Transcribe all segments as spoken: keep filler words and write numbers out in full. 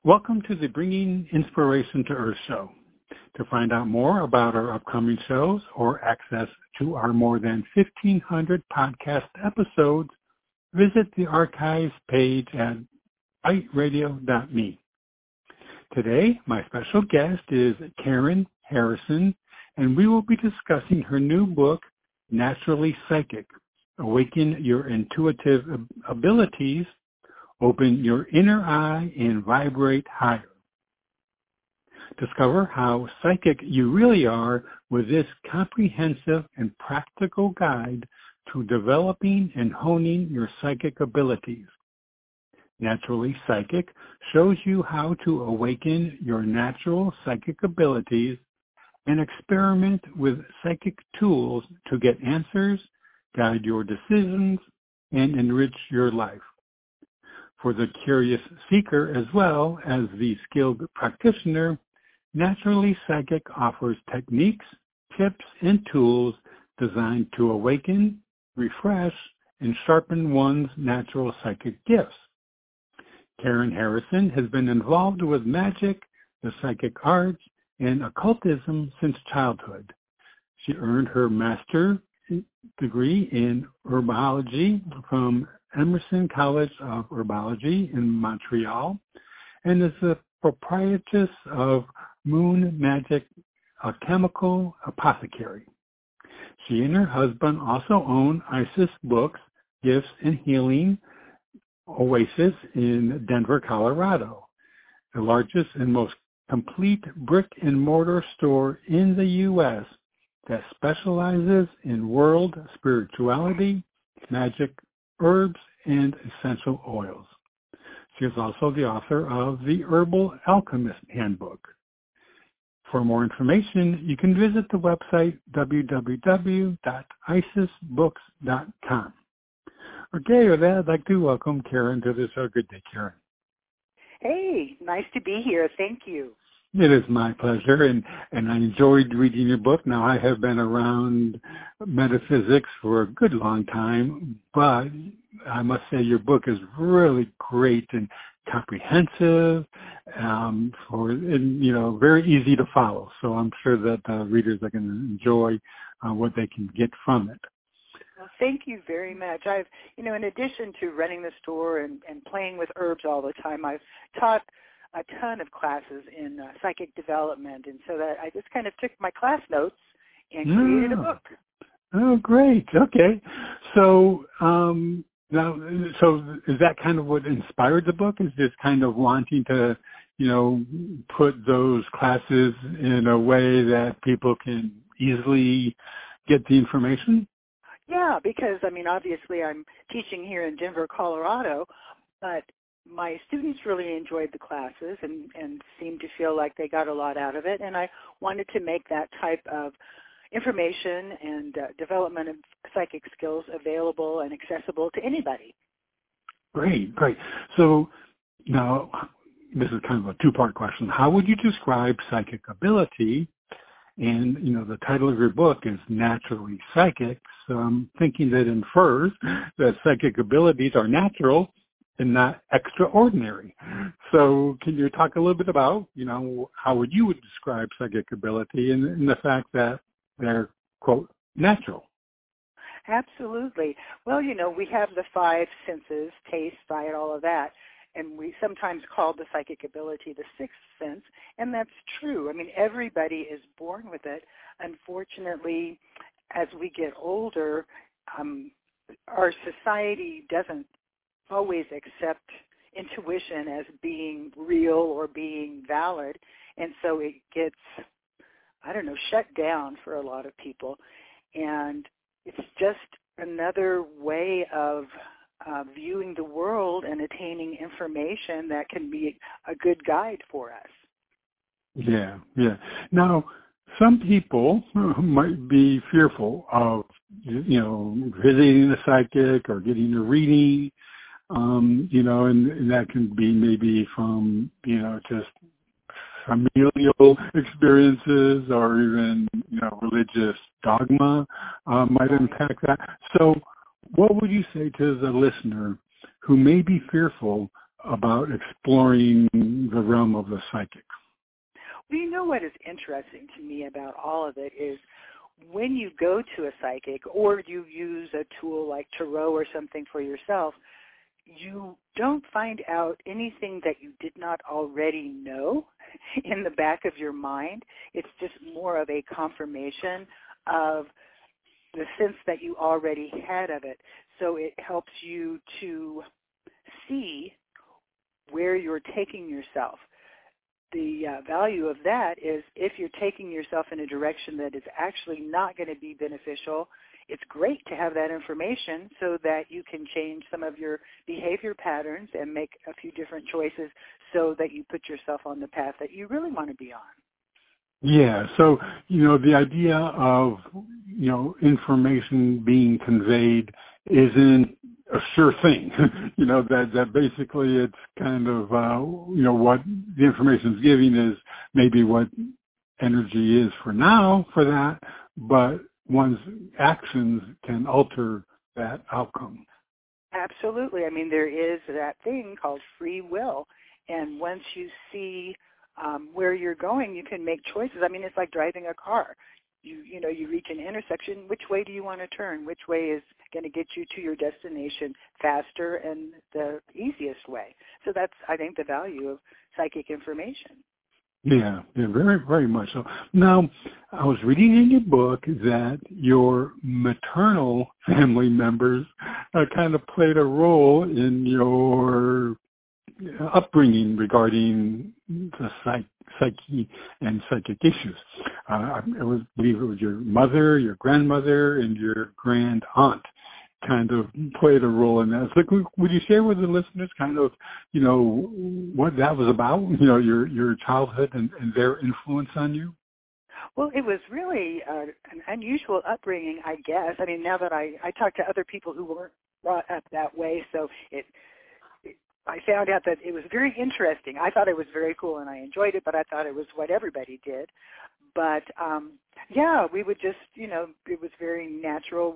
Welcome to the Bringing Inspiration to Earth show. To find out more about our upcoming shows or access to our more than fifteen hundred podcast episodes, visit the archives page at bite radio dot me. Today, my special guest is Karen Harrison, and we will be discussing her new book, Naturally Psychic: Awaken Your Intuitive Abilities, Open Your Inner Eye, and Vibrate Higher. Discover how psychic you really are with this comprehensive and practical guide to developing and honing your psychic abilities. Naturally Psychic shows you how to awaken your natural psychic abilities and experiment with psychic tools to get answers, guide your decisions, and enrich your life. For the curious seeker as well as the skilled practitioner, Naturally Psychic offers techniques, tips, and tools designed to awaken, refresh, and sharpen one's natural psychic gifts. Karen Harrison has been involved with magic, the psychic arts, and occultism since childhood. She earned her master's degree in herbology from Emerson College of Herbology in Montreal, and is the proprietress of Moon Magic, a chemical apothecary. She and her husband also own Isis Books, Gifts and Healing Oasis in Denver, Colorado, the largest and most complete brick and mortar store in the U S that specializes in world spirituality, magic, herbs, and essential oils. She is also the author of the Herbal Alchemist Handbook. For more information, you can visit the website w w w dot isis books dot com. Okay, with that, I'd like to welcome Karen to the show. Good day, Karen. Hey, nice to be here. Thank you. It is my pleasure, and, and I enjoyed reading your book. Now, I have been around metaphysics for a good long time, but I must say your book is really great and comprehensive, um, for and, you know, very easy to follow. So I'm sure that uh, readers are going to enjoy uh, what they can get from it. Well, thank you very much. I've, you know, in addition to running the store and, and playing with herbs all the time, I've taught a ton of classes in uh, psychic development, and so that I just kind of took my class notes and created oh. a book. Oh, great. Okay. So, um, now, so is that kind of what inspired the book? Is just kind of wanting to, you know, put those classes in a way that people can easily get the information? Yeah, because, I mean, obviously I'm teaching here in Denver, Colorado, but my students really enjoyed the classes and, and seemed to feel like they got a lot out of it, and I wanted to make that type of information and uh, development of psychic skills available and accessible to anybody. Great, great. So now, this is kind of a two-part question. How would you describe psychic ability? And, you know, the title of your book is Naturally Psychic, so I'm thinking that infers that psychic abilities are natural and not extraordinary. So can you talk a little bit about, you know, how would you would describe psychic ability and, and the fact that they're, quote, natural? Absolutely. Well, you know, we have the five senses, taste, sight, all of that, and we sometimes call the psychic ability the sixth sense, and that's true. I mean, everybody is born with it. Unfortunately, as we get older, um, our society doesn't always accept intuition as being real or being valid, and so it gets, I don't know, shut down for a lot of people. And it's just another way of uh, viewing the world and attaining information that can be a good guide for us. Yeah, yeah. Now, some people might be fearful of, you know, visiting a psychic or getting a reading, um, you know, and, and that can be maybe from, you know, just familial experiences or even, you know, religious dogma uh, might impact that. So what would you say to the listener who may be fearful about exploring the realm of the psychic? Well, you know what is interesting to me about all of it is when you go to a psychic or you use a tool like Tarot or something for yourself, you don't find out anything that you did not already know in the back of your mind. It's just more of a confirmation of the sense that you already had of it. So it helps you to see where you're taking yourself. The uh, value of that is if you're taking yourself in a direction that is actually not going to be beneficial, it's great to have that information so that you can change some of your behavior patterns and make a few different choices so that you put yourself on the path that you really want to be on. Yeah, so, you know, the idea of, you know, information being conveyed isn't a sure thing. you know, that, that basically it's kind of, uh, you know, what the information is giving is maybe what energy is for now for that, but one's actions can alter that outcome. Absolutely. I mean, there is that thing called free will. And once you see um, where you're going, you can make choices. I mean, it's like driving a car. You you know, you reach an intersection. Which way do you want to turn? Which way is going to get you to your destination faster and the easiest way? So that's, I think, the value of psychic information. Yeah, yeah, very, very much so. Now, I was reading in your book that your maternal family members uh, kind of played a role in your upbringing regarding the psych, psyche and psychic issues. Uh, I was, believe it was your mother, your grandmother, and your grand aunt kind of played a role in that. So would you share with the listeners kind of, you know, what that was about, you know, your, your childhood and, and their influence on you? Well, it was really uh, an unusual upbringing, I guess. I mean, now that I, I talk to other people who weren't brought up that way, so it, it I found out that it was very interesting. I thought it was very cool and I enjoyed it, but I thought it was what everybody did. But, um, yeah, we would just, you know, it was very natural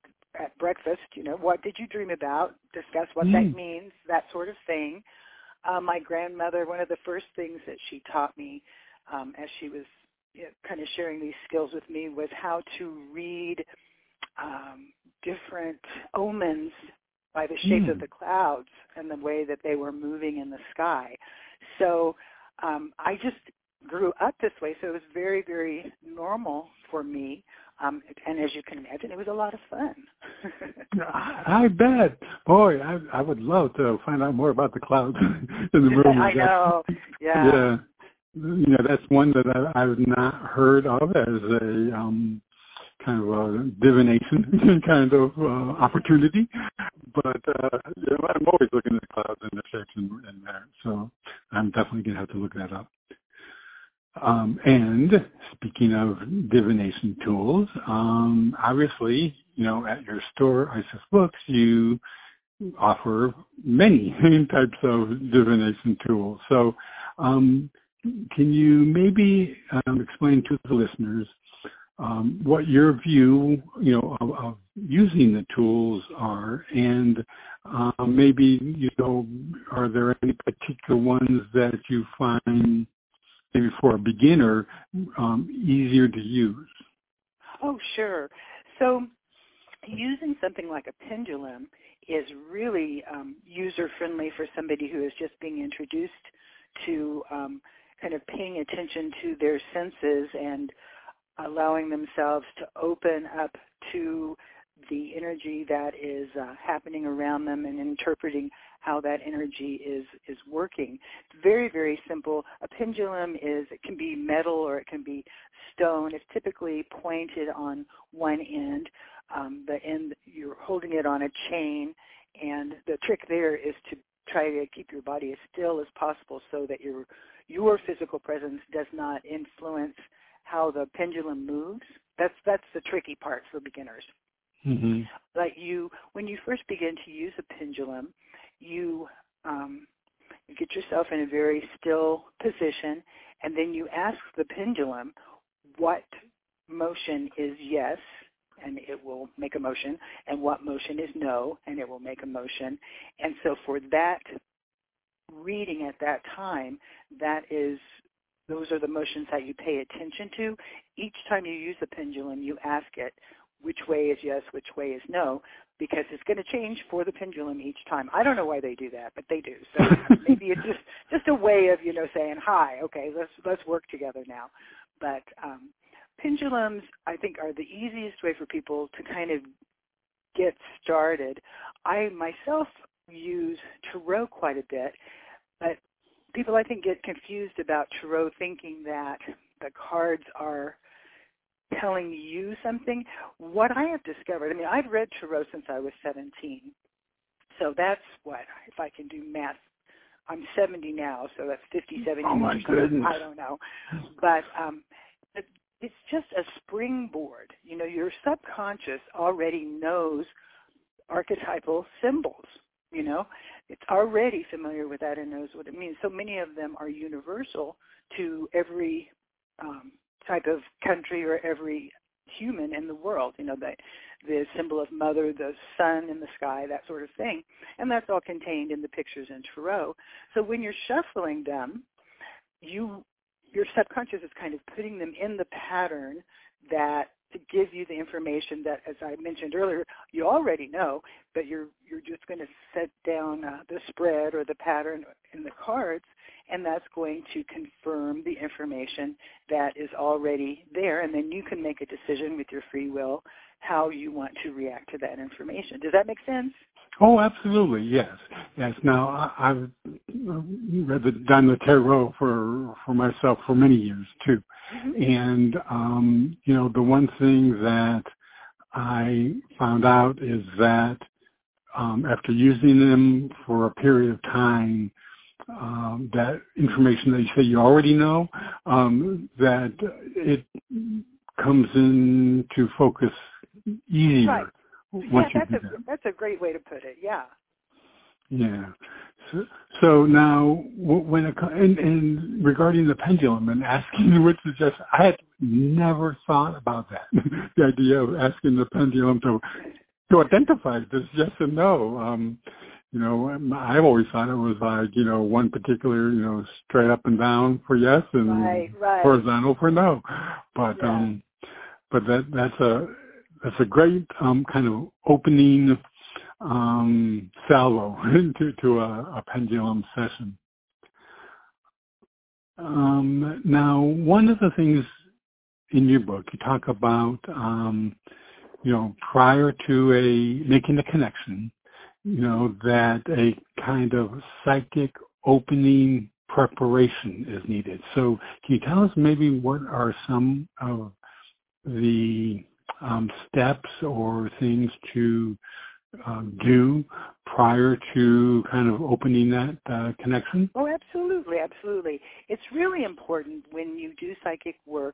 at breakfast, you know, what did you dream about, discuss what mm. that means, that sort of thing. Uh, my grandmother, one of the first things that she taught me um, as she was you know, kind of sharing these skills with me was how to read um, different omens by the shape mm. of the clouds and the way that they were moving in the sky. So um, I just grew up this way, so it was very, very normal for me. Um, and as you can imagine, it was a lot of fun. I, I bet. Boy, I, I would love to find out more about the clouds in the room. I know. Yeah. Yeah. You know, that's one that I, I've not heard of as a um, kind of a divination kind of uh, opportunity. But, uh, you know, I'm always looking at the clouds and the shapes in, in there. So I'm definitely going to have to look that up. Um, and speaking of divination tools, um, obviously, you know, at your store, Isis Books, you offer many types of divination tools. So um, can you maybe um, explain to the listeners um, what your view, you know, of, of using the tools are, and uh, maybe, you know, are there any particular ones that you find maybe for a beginner, um, easier to use? Oh, sure. So using something like a pendulum is really um, user-friendly for somebody who is just being introduced to um, kind of paying attention to their senses and allowing themselves to open up to the energy that is uh, happening around them and interpreting how that energy is, is working. It's very, very simple. A pendulum is, it can be metal or it can be stone. It's typically pointed on one end. Um, the end, you're holding it on a chain, and the trick there is to try to keep your body as still as possible so that your your physical presence does not influence how the pendulum moves. That's that's the tricky part for beginners. Mm-hmm. Like you, when you first begin to use a pendulum, you, um, you get yourself in a very still position, and then you ask the pendulum what motion is yes, and it will make a motion, and what motion is no, and it will make a motion. And so for that reading at that time, that is, those are the motions that you pay attention to. Each time you use the pendulum, you ask it which way is yes, which way is no, because it's going to change for the pendulum each time. I don't know why they do that, but they do. So maybe it's just, just a way of, you know, saying, hi, okay, let's let's work together now. But um, pendulums, I think, are the easiest way for people to kind of get started. I myself use tarot quite a bit, but people, I think, get confused about tarot thinking that the cards are telling you something. What I have discovered, I mean, I've read tarot since I was seventeen. So that's what, if I can do math, I'm seventy now, so that's fifty-seven oh years. my goodness. I don't know. But um, it, it's just a springboard. You know, your subconscious already knows archetypal symbols, you know. It's already familiar with that and knows what it means. So many of them are universal to every um, type of country or every human in the world, you know, the, the symbol of mother, the sun in the sky, that sort of thing. And that's all contained in the pictures in tarot. So when you're shuffling them, you your subconscious is kind of putting them in the pattern that to give you the information that, as I mentioned earlier, you already know, but you're you're just going to set down uh, the spread or the pattern in the cards, and that's going to confirm the information that is already there, and then you can make a decision with your free will how you want to react to that information. Does that make sense? Oh, absolutely, yes. Yes. Now, I, I've read the, done the tarot for for myself for many years, too. Mm-hmm. And, um, you know, the one thing that I found out is that um, after using them for a period of time, um, that information that you say you already know, um, that it comes into focus easier. Right. Once yeah, you that's do a that. that's a great way to put it. Yeah. Yeah. So, so now, when it, and, and regarding the pendulum and asking which is just, I had never thought about that. The idea of asking the pendulum to to identify this yes and no. Um, you know, I've always thought it was like, you know, one particular, you know, straight up and down for yes and right, right. horizontal for no. But yeah. um, but that that's a that's a great um kind of opening um, salvo to, to a, a pendulum session. Um, now, one of the things in your book, you talk about, um, you know, prior to a making the connection, you know, that a kind of psychic opening preparation is needed. So can you tell us maybe what are some of the um, steps or things to Um, do prior to kind of opening that uh, connection? Oh, absolutely, absolutely. It's really important when you do psychic work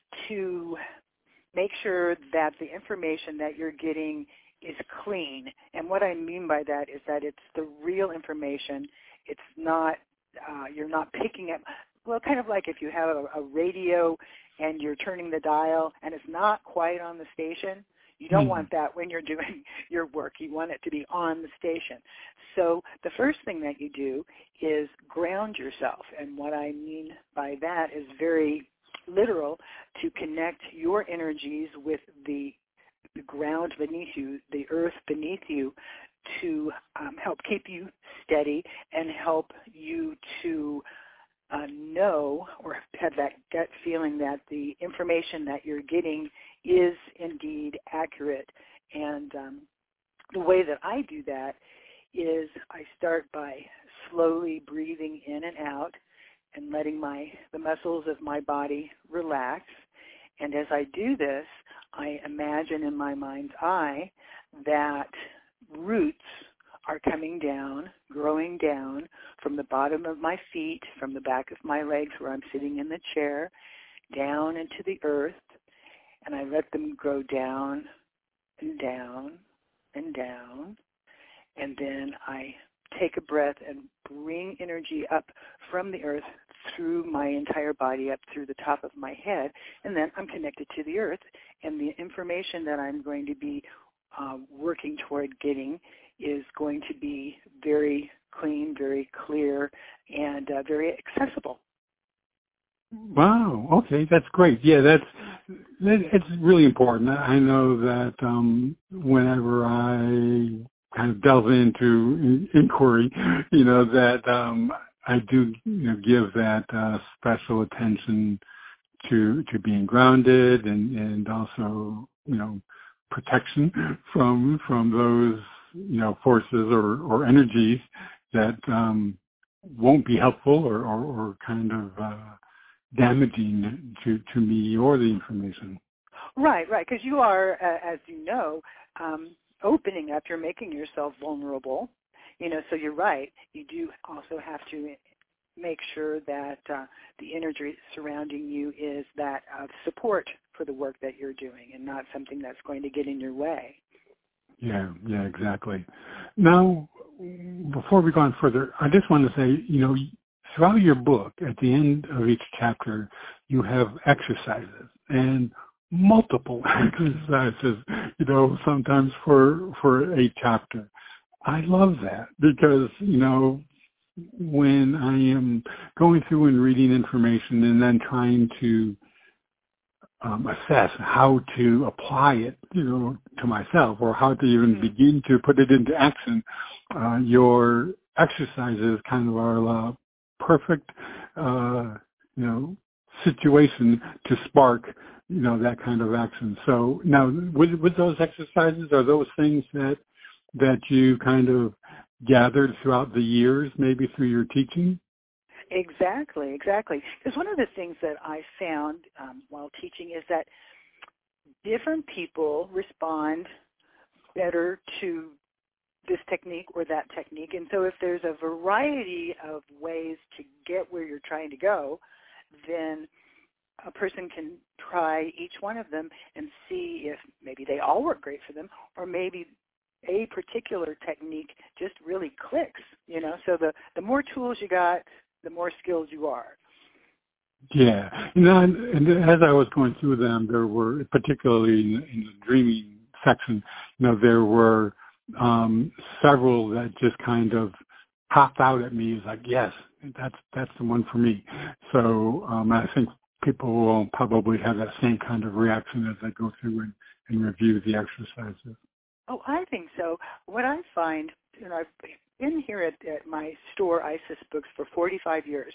to make sure that the information that you're getting is clean. And what I mean by that is that it's the real information. It's not, uh, you're not picking up, well, kind of like if you have a, a radio and you're turning the dial and it's not quite on the station. You don't mm-hmm. want that when you're doing your work. You want it to be on the station. So the first thing that you do is ground yourself. And what I mean by that is very literal, to connect your energies with the, the ground beneath you, the earth beneath you, to um, help keep you steady and help you to uh, know or have that gut feeling that the information that you're getting is indeed accurate. And um, the way that I do that is I start by slowly breathing in and out and letting my the muscles of my body relax. And as I do this, I imagine in my mind's eye that roots are coming down, growing down from the bottom of my feet, from the back of my legs where I'm sitting in the chair, down into the earth. And I let them grow down and down and down. And then I take a breath and bring energy up from the earth through my entire body, up through the top of my head. And then I'm connected to the earth. And the information that I'm going to be uh, working toward getting is going to be very clean, very clear, and uh, very accessible. Wow. Okay, that's great. Yeah, that's that, it's really important. I know that um, whenever I kind of delve into in- inquiry, you know, that um, I do you know, give that uh, special attention to to being grounded and, and also you know protection from from those you know forces or, or energies that um, won't be helpful or, or, or kind of uh, damaging to, to me or the information. Right, right, because you are, uh, as you know, um, opening up, you're making yourself vulnerable, you know, so you're right. You do also have to make sure that uh, the energy surrounding you is that of support for the work that you're doing and not something that's going to get in your way. Yeah, yeah, exactly. Now, before we go on further, I just want to say, you know, throughout your book, at the end of each chapter, you have exercises and multiple exercises, you know, sometimes for for a chapter. I love that because, you know, when I am going through and reading information and then trying to um, assess how to apply it, you know, to myself or how to even mm-hmm. begin to put it into action, uh, your exercises kind of are a perfect, uh, you know, situation to spark, you know, that kind of action. So now with, with those exercises, are those things that, that you kind of gathered throughout the years, maybe through your teaching? Exactly, exactly. Because one of the things that I found um, while teaching is that different people respond better to this technique or that technique. And so if there's a variety of ways to get where you're trying to go, then a person can try each one of them and see if maybe they all work great for them, or maybe a particular technique just really clicks, you know. So the, the more tools you got, the more skills you are. Yeah. You know, and, and as I was going through them, there were, particularly in, in the dreaming section, you know, there were um, several that just kind of popped out at me as like, yes, that's that's the one for me. So um, I think people will probably have that same kind of reaction as they go through and, and review the exercises. Oh, I think so. What I find, you know, I've been here at, at my store, Isis Books, for forty-five years.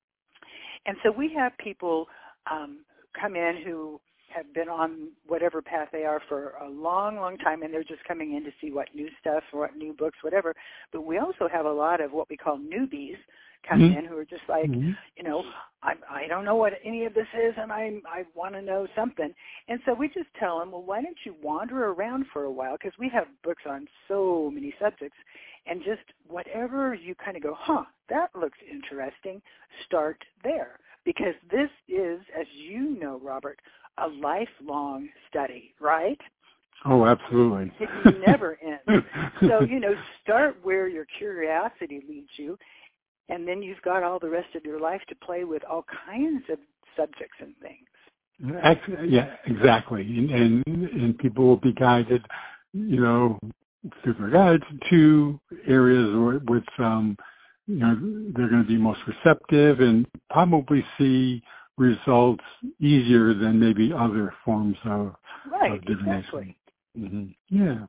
And so we have people um, come in who have been on whatever path they are for a long, long time, and they're just coming in to see what new stuff or what new books, whatever. But we also have a lot of what we call newbies come mm-hmm. in who are just like, mm-hmm. you know, I, I don't know what any of this is, and I I want to know something. And so we just tell them, well, why don't you wander around for a while, because we have books on so many subjects, and just whatever you kind of go, huh, that looks interesting, start there. Because this is, as you know, Robert, a lifelong study, right? Oh, absolutely. It never ends. So, you know, start where your curiosity leads you, and then you've got all the rest of your life to play with all kinds of subjects and things. Yeah, exactly. And, and, and people will be guided, you know, through their guides to areas which, um, you know, they're going to be most receptive and probably see results easier than maybe other forms of, right, of divination. Exactly. Mm-hmm. Yeah.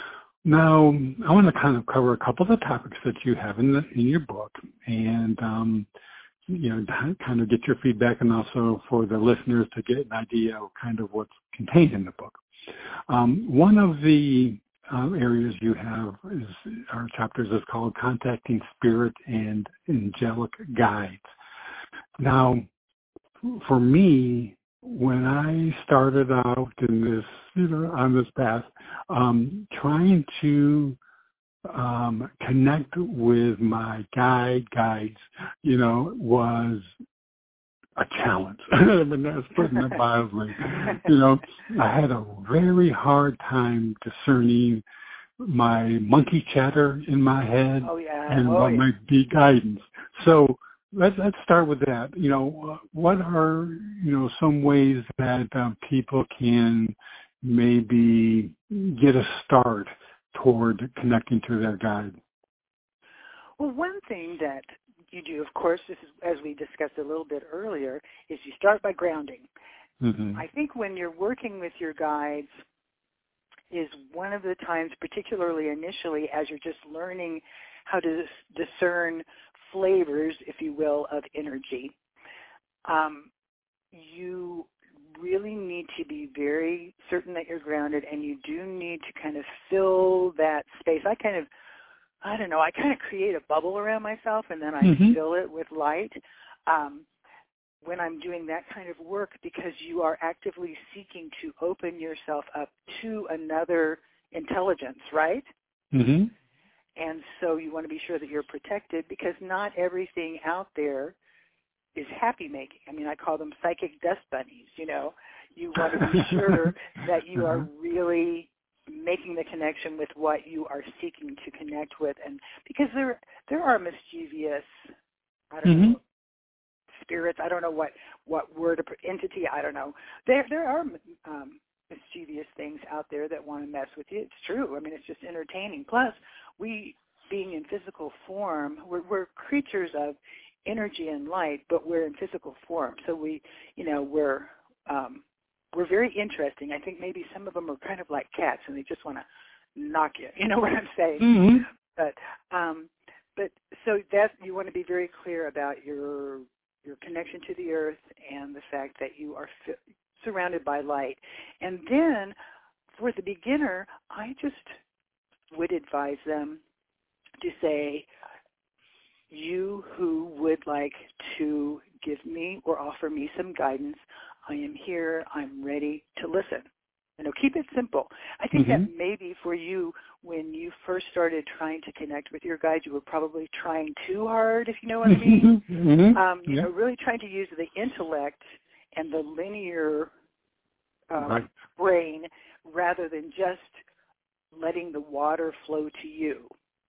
Now, I want to kind of cover a couple of the topics that you have in the in your book, and um, you know, kind of get your feedback, and also for the listeners to get an idea of kind of what's contained in the book. Um, one of the uh, areas you have is our chapters is called Contacting Spirit and Angelic Guides. Now, for me, when I started out in this, you know, on this path, um, trying to um, connect with my guide guides, you know, was a challenge. I mean, that's putting it mildly. You know, I had a very hard time discerning my monkey chatter in my head oh, yeah. and oh, what yeah. might be guidance. So let's let's start with that. You know, what are you know some ways that um, people can maybe get a start toward connecting to their guide? Well, one thing that you do, of course, this is, as we discussed a little bit earlier, is you start by grounding. Mm-hmm. I think when you're working with your guides is one of the times, particularly initially, as you're just learning how to discern flavors, if you will, of energy. Um, you really need to be very certain that you're grounded, and you do need to kind of fill that space. I kind of, I don't know, I kind of create a bubble around myself, and then I mm-hmm. fill it with light um, when I'm doing that kind of work, because you are actively seeking to open yourself up to another intelligence, right? Mm-hmm. And so you want to be sure that you're protected, because not everything out there is happy making. I mean, I call them psychic dust bunnies, you know. You want to be sure that you are really making the connection with what you are seeking to connect with. And because there there are mischievous, I don't mm-hmm. know, spirits, I don't know what, what word, entity, I don't know. There there are um, mischievous things out there that want to mess with you. It's true. I mean, it's just entertaining. Plus, we, being in physical form, we're, we're creatures of energy and light, but we're in physical form. So we, you know, we're um, we're very interesting. I think maybe some of them are kind of like cats, and they just want to knock you. You know what I'm saying? Mm-hmm. But um, but so that you want to be very clear about your your connection to the earth and the fact that you are fi- surrounded by light. And then for the beginner, I just would advise them to say, you who would like to give me or offer me some guidance, I am here, I'm ready to listen. You know, keep it simple. I think mm-hmm. that maybe for you, when you first started trying to connect with your guide, you were probably trying too hard, if you know what I mean. Mm-hmm. Um, you yeah. know, really trying to use the intellect and the linear um, right. brain rather than just letting the water flow to you.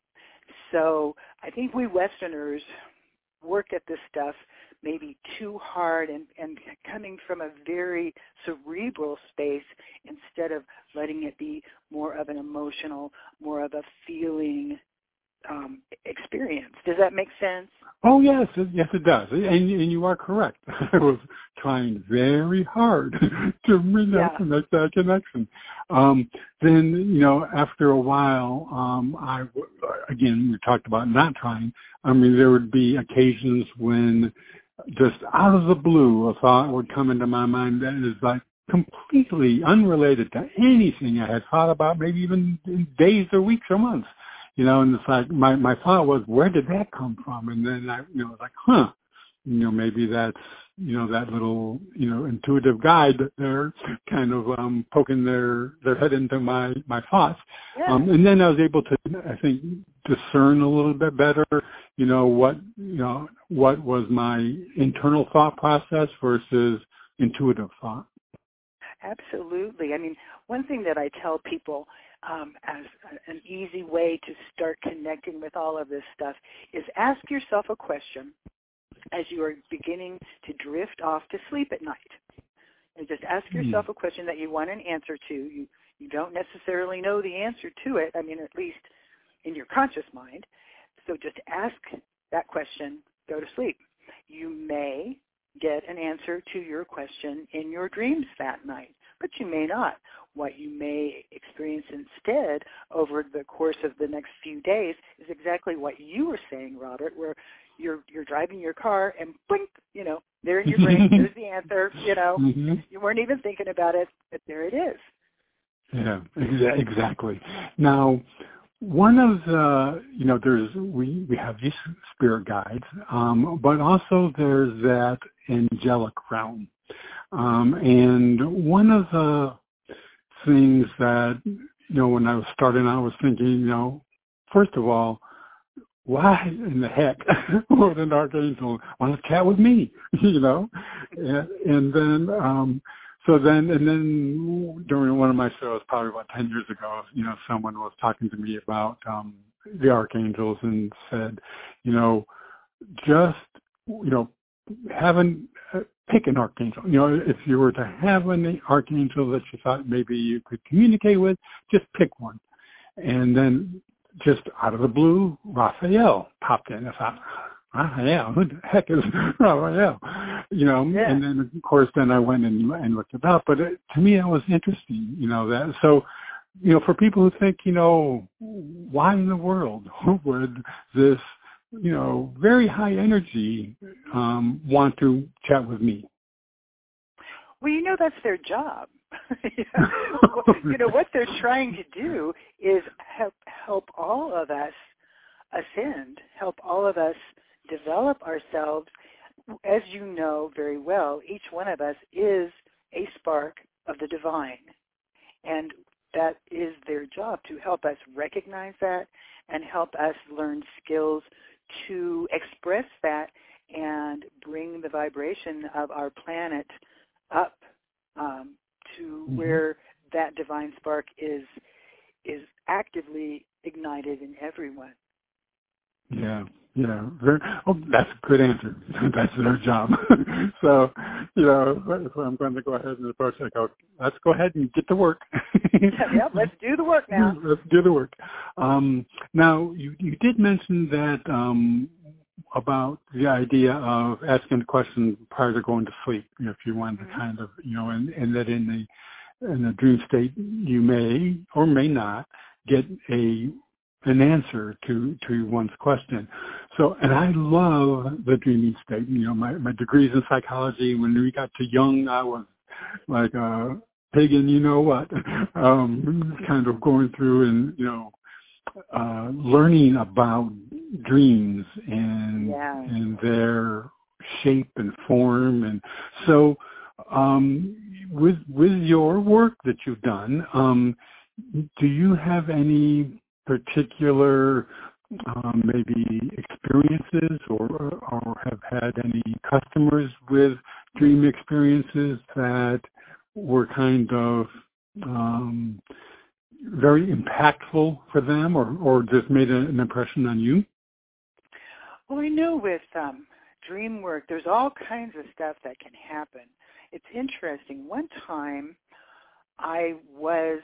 So I think we Westerners work at this stuff maybe too hard and, and coming from a very cerebral space instead of letting it be more of an emotional, more of a feeling um, experience. Does that make sense? Oh, yes. Yes, it does. And, and you are correct. I was trying very hard to you know, yeah. make that connection. Um, then, you know, after a while, um, I, again, we talked about not trying. I mean, there would be occasions when just out of the blue, a thought would come into my mind that is like completely unrelated to anything I had thought about, maybe even in days or weeks or months. You know, and it's like my, my thought was, where did that come from? And then I, you know, was like, huh, you know, maybe that's, you know, that little, you know, intuitive guide that they're kind of um, poking their, their head into my, my thoughts. Yeah. Um, and then I was able to, I think, discern a little bit better, you know, what, you know, what was my internal thought process versus intuitive thought. Absolutely. I mean, one thing that I tell people um, as an easy way to start connecting with all of this stuff is ask yourself a question as you are beginning to drift off to sleep at night. And just ask yourself a question that you want an answer to. You you don't necessarily know the answer to it, I mean, at least in your conscious mind. So just ask that question, go to sleep. You may get an answer to your question in your dreams that night, but you may not. What you may experience instead over the course of the next few days is exactly what you were saying, Robert, where you're you're driving your car and blink, you know, there in your brain, there's the answer, you know. Mm-hmm. You weren't even thinking about it, but there it is. Yeah, exa- exactly. Now, one of the, you know, there's, we, we have these spirit guides, um, but also there's that angelic realm. Um, and one of the things that, you know, when I was starting out, I was thinking, you know, first of all, why in the heck would an archangel want to chat with me, you know? And, and then, um, so then, and then during one of my shows, probably about ten years ago, you know, someone was talking to me about um, the archangels and said, you know, just, you know, having, uh, pick an archangel. You know, if you were to have an archangel that you thought maybe you could communicate with, just pick one. And then just out of the blue, Raphael popped in. I thought, Raphael, who the heck is Raphael? You know, yeah. and then of course, then I went and, and looked it up. But it, to me, that was interesting. You know that. So, you know, for people who think, you know, why in the world would this, you know, very high energy um, want to chat with me? Well, you know, that's their job. You know, what they're trying to do is help help all of us ascend, help all of us develop ourselves. As you know very well, each one of us is a spark of the divine. And that is their job, to help us recognize that and help us learn skills to express that and bring the vibration of our planet up um, to mm-hmm. where that divine spark is is actively ignited in everyone. Yeah, yeah. Very, oh, that's a good answer. That's their job. So, you know, if I'm going to go ahead and approach it, I go, let's go ahead and get to work. Yep, let's do the work now. Let's do the work. Um, now, you, you did mention that um, about the idea of asking the question prior to going to sleep, you know, if you wanted mm-hmm. to kind of, you know, and, and that in the in the dream state you may or may not get a an answer to, to one's question. So, and I love the dreaming state. You know, my, my degrees in psychology, when we got to Jung, I was like a pagan, you know what, um, kind of going through and, you know, uh, learning about dreams and, yeah. and their shape and form. And so, um, with, with your work that you've done, um, do you have any particular um, maybe experiences or, or have had any customers with dream experiences that were kind of um, very impactful for them or, or just made a, an impression on you? Well, I know with um, dream work, there's all kinds of stuff that can happen. It's interesting. One time I was,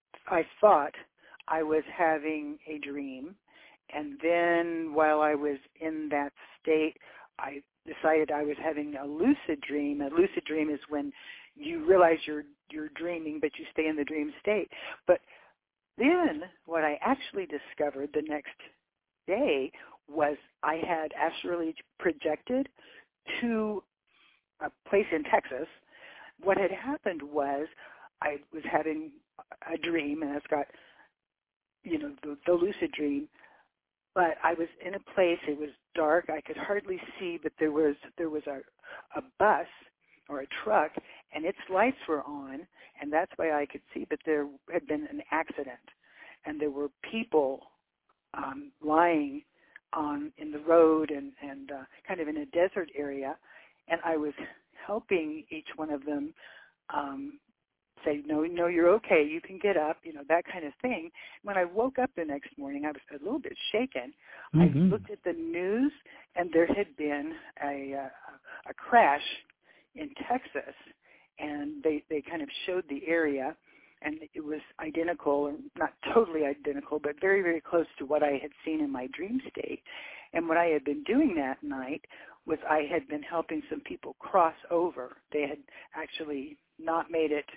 I thought I was having a dream, and then while I was in that state, I decided I was having a lucid dream. A lucid dream is when you realize you're you're dreaming, but you stay in the dream state. But then what I actually discovered the next day was I had astrally projected to a place in Texas. What had happened was I was having a dream, and it's got, you know, the, the lucid dream, but I was in a place, it was dark, I could hardly see, but there was there was a, a bus or a truck, and its lights were on, and that's why I could see, but there had been an accident, and there were people um, lying on in the road and, and uh, kind of in a desert area, and I was helping each one of them um, say, no, no, you're okay, you can get up, you know, that kind of thing. When I woke up the next morning, I was a little bit shaken. Mm-hmm. I looked at the news, and there had been a, a, a crash in Texas, and they, they kind of showed the area, and it was identical, or not totally identical, but very, very close to what I had seen in my dream state. And what I had been doing that night was I had been helping some people cross over. They had actually not made it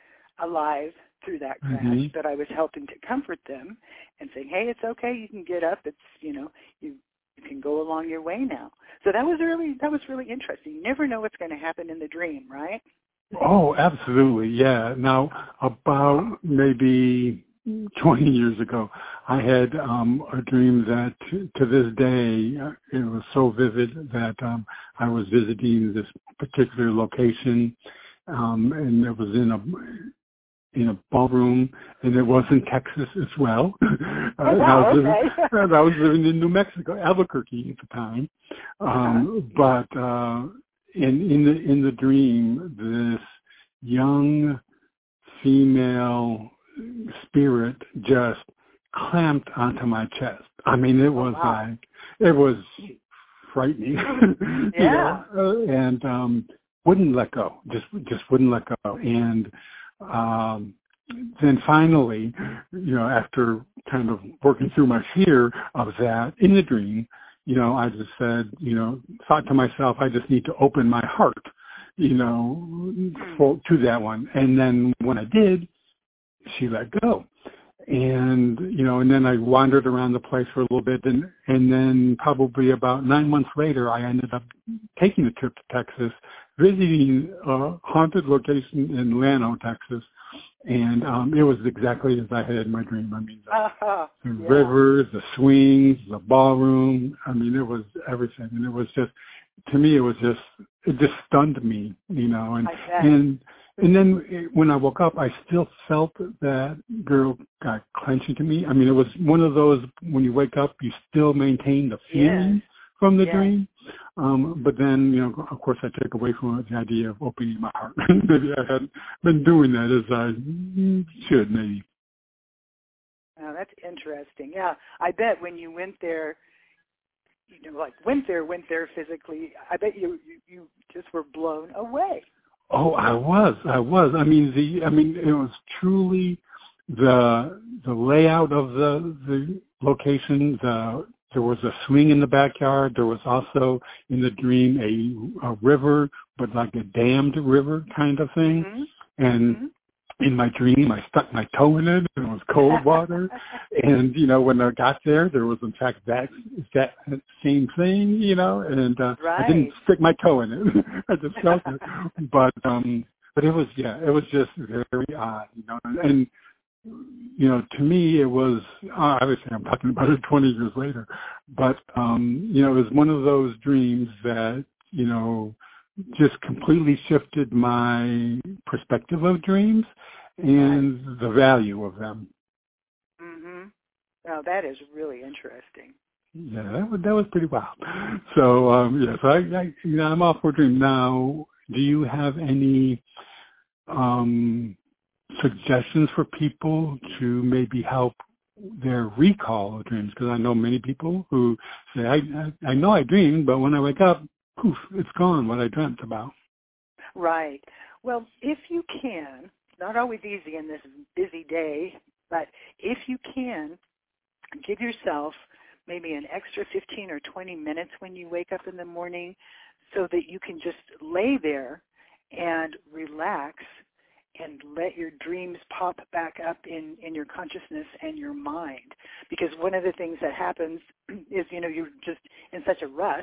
alive through that crash, mm-hmm. but I was helping to comfort them and saying, hey, it's okay, you can get up, it's, you know, you you can go along your way now. So that was really, that was really interesting. You never know what's going to happen in the dream, right? Oh, absolutely, yeah. Now, about maybe twenty years ago, I had um, a dream that to, to this day, it was so vivid that um, I was visiting this particular location, um, and it was in a in a ballroom, and it was in Texas as well. uh, oh, wow, I, was okay. living, I was living in New Mexico, Albuquerque at the time. Um, uh-huh. But uh, in in the in the dream, this young female spirit just clamped onto my chest. I mean, it was oh, wow. like it was frightening. Yeah. You know? uh, and um, wouldn't let go. Just just wouldn't let go. And Um, then finally, you know, after kind of working through my fear of that in the dream, you know, I just said, you know, thought to myself, I just need to open my heart, you know, for, to that one. And then when I did, she let go. And, you know, and then I wandered around the place for a little bit. And, and then probably about nine months later, I ended up taking a trip to Texas, visiting a haunted location in Llano, Texas. And um, it was exactly as I had in my dream. I mean, the, uh-huh. the yeah. rivers, the swings, the ballroom. I mean, it was everything. And it was just, to me, it was just, it just stunned me, you know. And and and then when I woke up, I still felt that girl got clenching to me. I mean, it was one of those, when you wake up, you still maintain the feeling yes. from the yes. dream. Um, but then, you know, of course, I take away from it the idea of opening my heart. Maybe I hadn't been doing that as I should, maybe. Oh, that's interesting. Yeah, I bet when you went there, you know, like went there, went there physically, I bet you, you, you just were blown away. Oh, I was, I was. I mean, the, I mean, it was truly the the layout of the the location. The there was a swing in the backyard. There was also in the dream a, a river, but like a dammed river kind of thing. Mm-hmm. And mm-hmm. in my dream, I stuck my toe in it, and it was cold water. And, you know, when I got there, there was, in fact, that that same thing, you know, and uh, right. I didn't stick my toe in it. I just felt it. But, um, but it was, yeah, it was just very odd, you know. And, you know, to me, it was, uh, obviously I'm talking about it twenty years later, but, um, you know, it was one of those dreams that, you know, just completely shifted my perspective of dreams and right. the value of them. Mm-hmm. Oh, that is really interesting. Yeah, that was, that was pretty wild. So, um, yes, I, I, you know, I'm all for dreams. Now, do you have any um, suggestions for people to maybe help their recall of dreams? Because I know many people who say, I, I, I know I dreamed, but when I wake up, poof, it's gone, what I dreamt about. Right. Well, if you can, not always easy in this busy day, but if you can, give yourself maybe an extra fifteen or twenty minutes when you wake up in the morning so that you can just lay there and relax and let your dreams pop back up in, in your consciousness and your mind. Because one of the things that happens is, you know, you're just in such a rush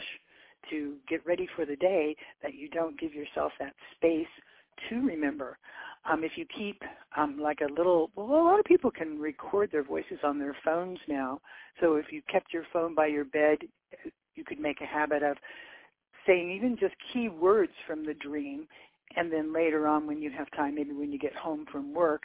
to get ready for the day that you don't give yourself that space to remember. Um, if you keep um, like a little, well, a lot of people can record their voices on their phones now. So if you kept your phone by your bed, you could make a habit of saying even just key words from the dream. And then later on when you have time, maybe when you get home from work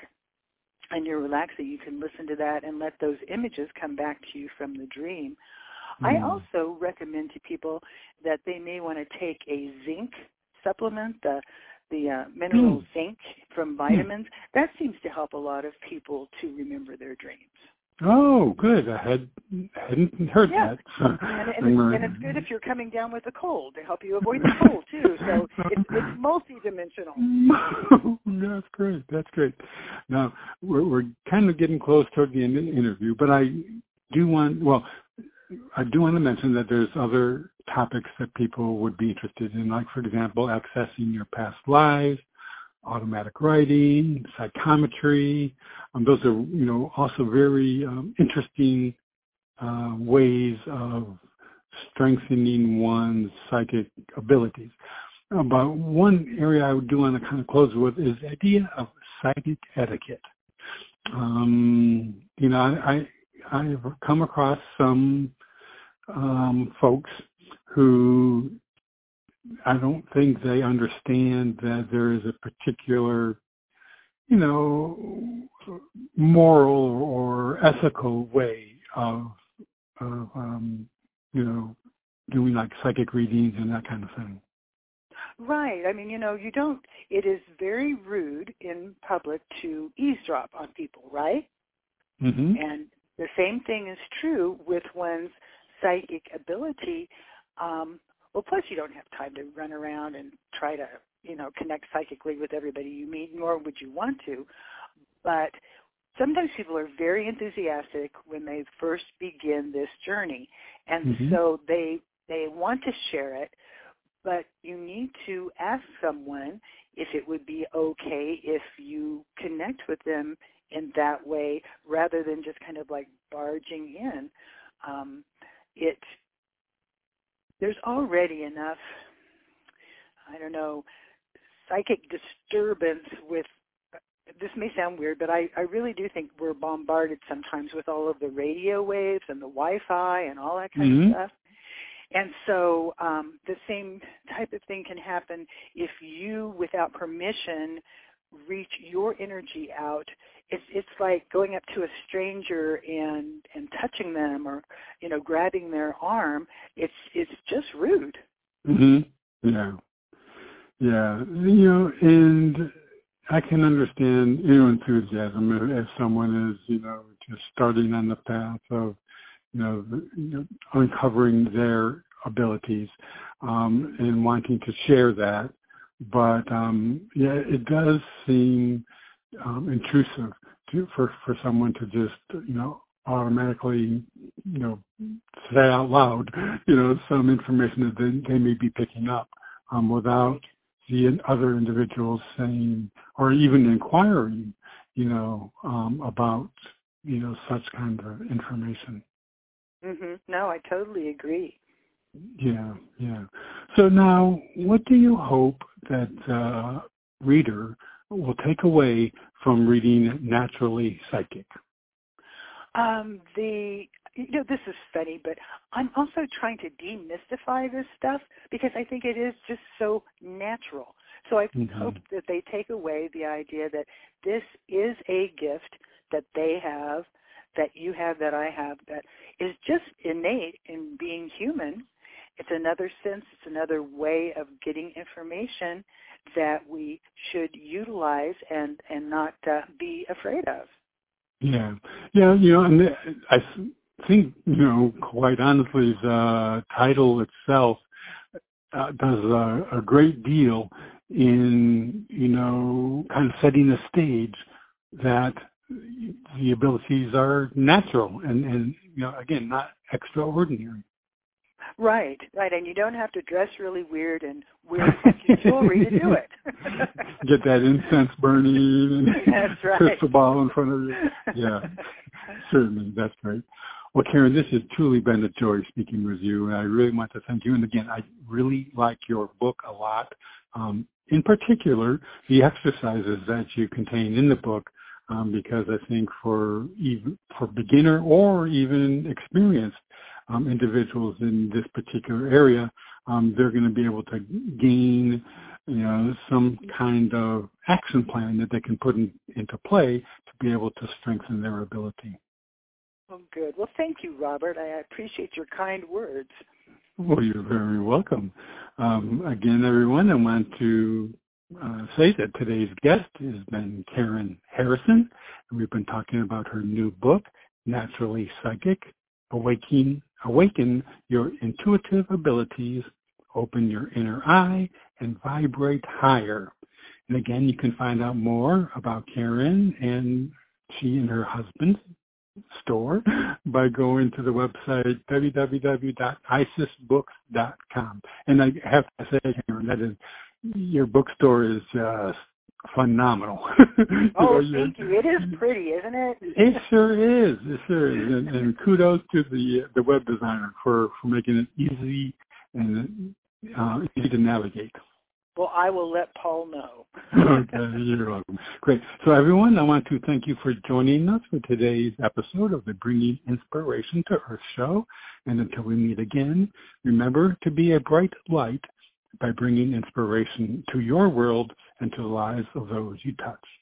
and you're relaxing, you can listen to that and let those images come back to you from the dream. Mm. I also recommend to people that they may want to take a zinc supplement, the the uh, mineral mm. zinc from vitamins. Mm. That seems to help a lot of people to remember their dreams. Oh, good. I had, hadn't heard yeah. that. and, and, it's, and it's good if you're coming down with a cold to help you avoid the cold, too. So it's, it's multidimensional. That's great. That's great. Now, we're, we're kind of getting close toward the end of the interview, but I do want, well, I do want to mention that there's other topics that people would be interested in, like, for example, accessing your past lives, automatic writing, psychometry. Um, those are, you know, also very um, interesting uh, ways of strengthening one's psychic abilities. Uh, but one area I do want to kind of close with is the idea of psychic etiquette. Um, you know, I, I, I've come across some um, folks who I don't think they understand that there is a particular, you know, moral or ethical way of, of um, you know, doing like psychic readings and that kind of thing. Right. I mean, you know, you don't, it is very rude in public to eavesdrop on people, right? Mm-hmm. And the same thing is true with one's psychic ability. Um, well, plus you don't have time to run around and try to, you know, connect psychically with everybody you meet, nor would you want to. but sometimes people are very enthusiastic when they first begin this journey, and mm-hmm. so they they want to share it, but you need to ask someone if it would be okay if you connect with them in that way rather than just kind of like barging in. Um, it there's already enough, I don't know, psychic disturbance with, this may sound weird, but I, I really do think we're bombarded sometimes with all of the radio waves and the Wi-Fi and all that kind mm-hmm. of stuff. And so um, the same type of thing can happen if you, without permission, reach your energy out. It's it's like going up to a stranger and, and touching them, or you know, grabbing their arm. It's it's just rude. Mhm. Yeah. Yeah. You know, and I can understand your enthusiasm if someone is, you know, just starting on the path of, you know, you know uncovering their abilities um, and wanting to share that. But um, yeah, it does seem um, intrusive to, for for someone to just you know automatically you know say out loud you know some information that they, they may be picking up um, without the other individuals saying or even inquiring you know um, about you know such kind of information. Mm-hmm. No, I totally agree. Yeah, yeah. So now, what do you hope that uh, reader will take away from reading Naturally Psychic? Um, the you know this is funny, but I'm also trying to demystify this stuff because I think it is just so natural. So I mm-hmm. hope that they take away the idea that this is a gift that they have, that you have, that I have, that is just innate in being human. It's another sense, it's another way of getting information that we should utilize and, and not uh, be afraid of. Yeah. Yeah, you know, and I think, you know, quite honestly, the title itself uh, does a, a great deal in, you know, kind of setting the stage that the abilities are natural and, and you know, again, not extraordinary. Right, right, and you don't have to dress really weird and wear funky jewelry to do it. Get that incense burning and that's right. crystal ball in front of you. Yeah, certainly, that's great. Well, Karen, this has truly been a joy speaking with you, and I really want to thank you. And again, I really like your book a lot. Um, in particular, the exercises that you contain in the book, um, because I think for even for beginner or even experienced Um, individuals in this particular area, um, they're going to be able to gain, you know, some kind of action plan that they can put in, into play to be able to strengthen their ability. Oh, good. Well, thank you, Robert. I appreciate your kind words. Well, you're very welcome. Um, again, everyone, I want to uh, say that today's guest has been Karen Harrison, and we've been talking about her new book, Naturally Psychic, Awakening Awaken your intuitive abilities, open your inner eye, and vibrate higher. And again, you can find out more about Karen and she and her husband's store by going to the website w w w dot isis books dot com. And I have to say, Karen, that is, your bookstore is just phenomenal. Oh, know, thank you. It is pretty, isn't it? It sure is. It sure is. And, and kudos to the the web designer for, for making it easy and uh, easy to navigate. Well, I will let Paul know. Okay, you're welcome. Great. So, everyone, I want to thank you for joining us for today's episode of the Bringing Inspiration to Earth show. And until we meet again, remember to be a bright light by bringing inspiration to your world and to the lives of those you touch.